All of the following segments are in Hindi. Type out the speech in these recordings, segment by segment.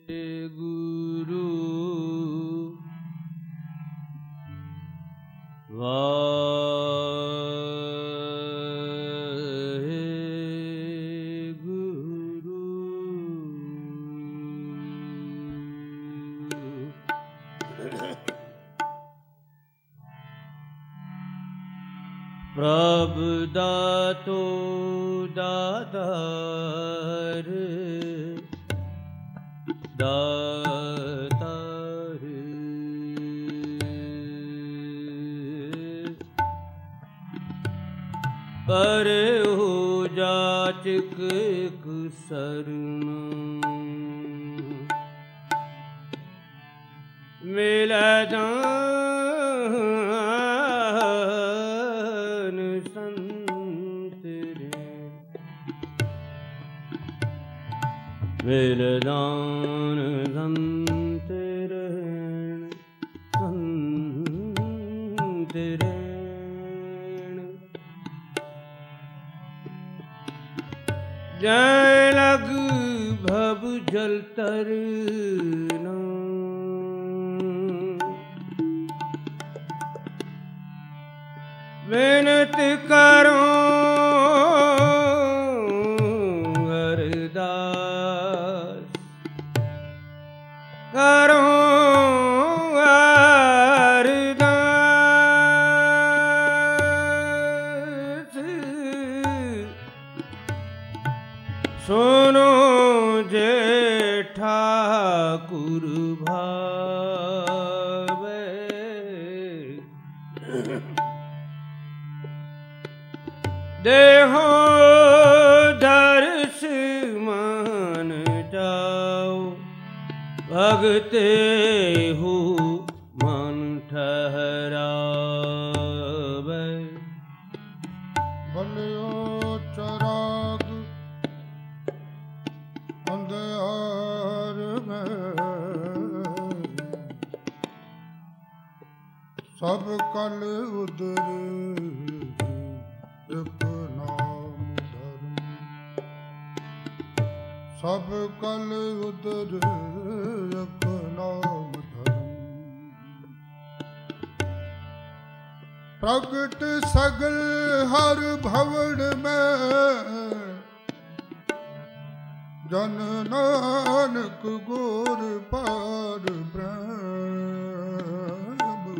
गुरु प्रभु दातो दातार दातार पर हो जाचक शरण मिला दान संत रे मिला दान संत रे संत रे जय लग भव जल तरना मेहनत करो अरदास करो अरदास सुनो जे ठाकुर भावे देहो दर्श मान जाओ भगते हो मन ठहरावे भलियो चराग अंधकार में सब कल उधर सब कल उधर एक नाम धर्म प्रगट सगल हर भवन में जन नानक गोर पार ब्रह्म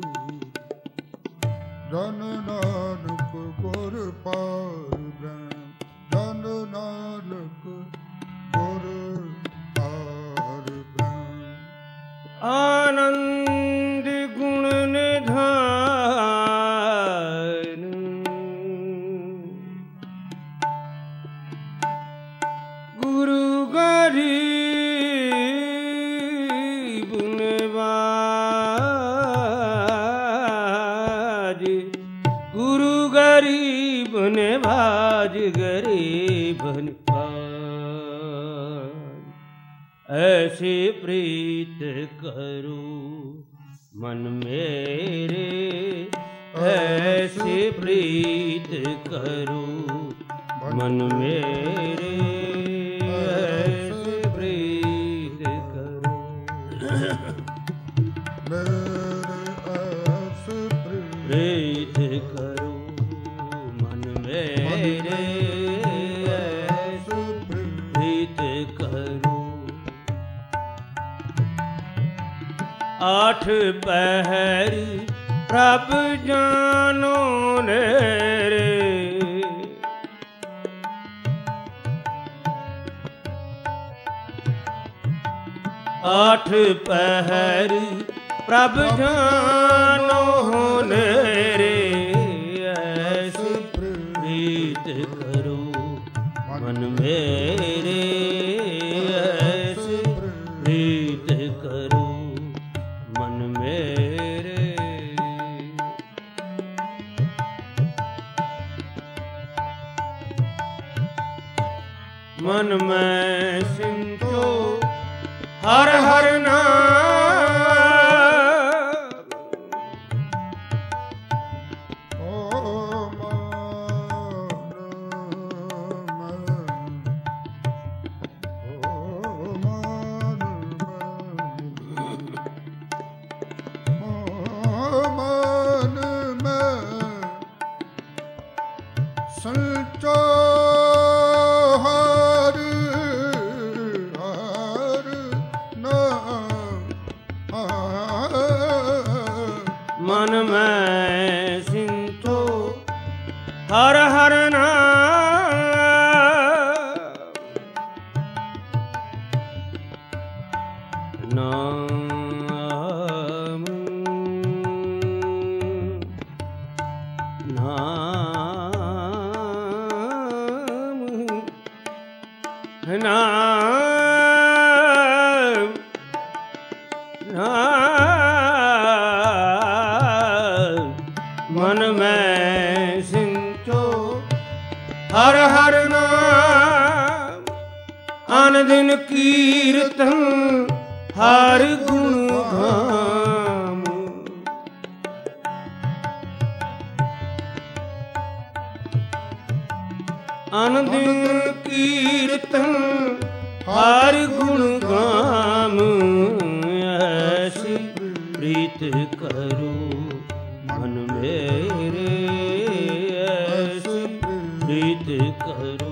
जन नानक गोर पार ब्रह्म जन नानक आनंद गुण निधान गुरु गरीब नवाज गुरु गरीब नवाज गरीब ऐसे प्रीत करो मन मेरे ऐसे प्रीत करो मन मेरे ऐसे प्रीत करो ऐसे प्रीत करो मन मेरे ऐसे प्रीत करो आठ पहर प्रभ जानो रे आठ पहर प्रभ जानो रे ऐसे प्रीत करो मन मेरे ऐसे प्रीत करो मन मेरे मन में सिंचो हर हर नाम नाम नाम नाम नाम मन में सिंचो हर हर नाम आन दिन कीर्तन हर गुण धाम आन दिन कीर्तन हर गुण गाम ऐसी प्रीत करो मन मेरे ऐसी प्रीत करो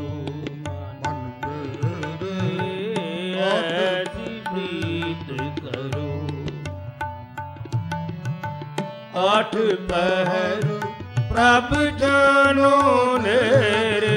आठ पहर प्रभ जानो नेरे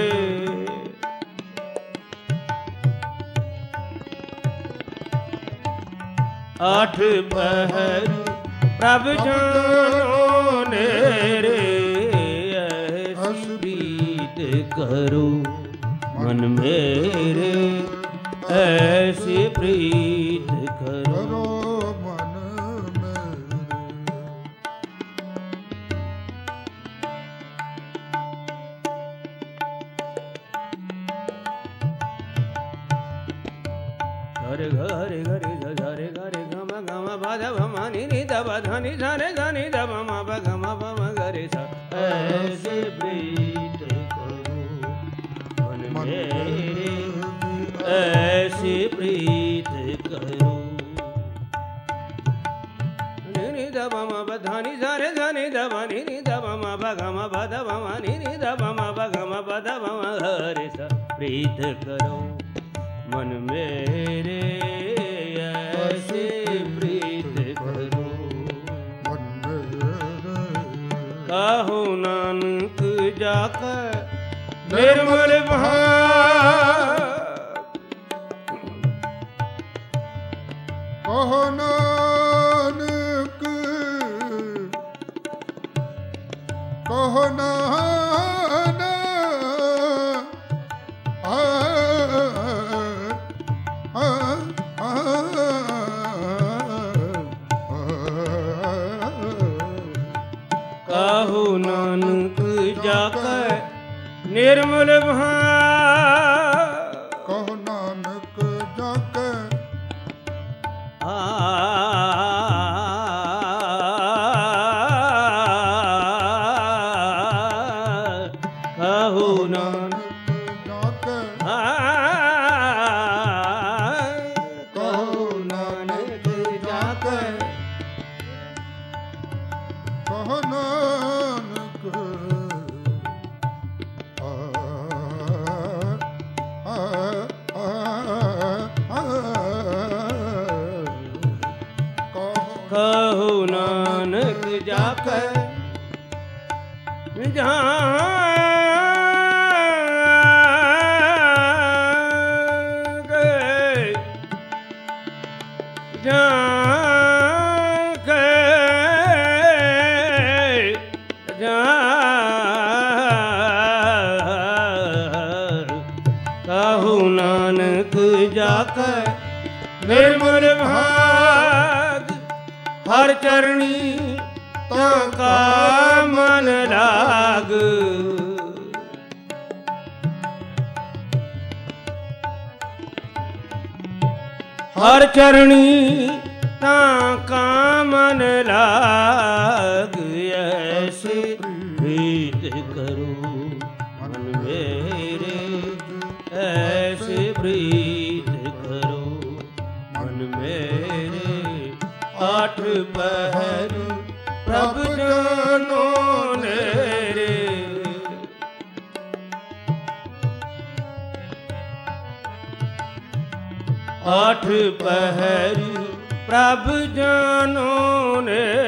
आठ पहर प्रभ जानो नेरे ऐसी प्रीत करो मन मेरे ऐसी प्रीत करो हरे हरे हरे हरे हरे गम गम बद भम नि दब धनि धरे धनि दब म ब गम बम गरे सा ऐसे प्रीत करो मन मेरे ऐसे प्रीत करो नि दब म ब धनि धरे धनि दब नि दब म ब गम बद भम नि दब म ब गम बद भम गरे सा प्रीत करो मन मेरे ऐसे प्रीत करो कहो नानक जाकर निर्मल भाव कहो नानक कहो नानक कहो नानक जाकर निर्मल भाव कहो नानक जाकर कहो नानक जाकर कहो नानक जाकर कहो नानक कहो नानक जाकर कहो नानक जाकर निर्मल भाग हर चरणी ताका मन लाग हर चरणी ताका मन लाग ऐसे प्रीत करो मन मेरे ऐसे प्रीत करो मन मेरे आठ पहर प्रभु जानो नेरे आठ पहर प्रभु जानो ने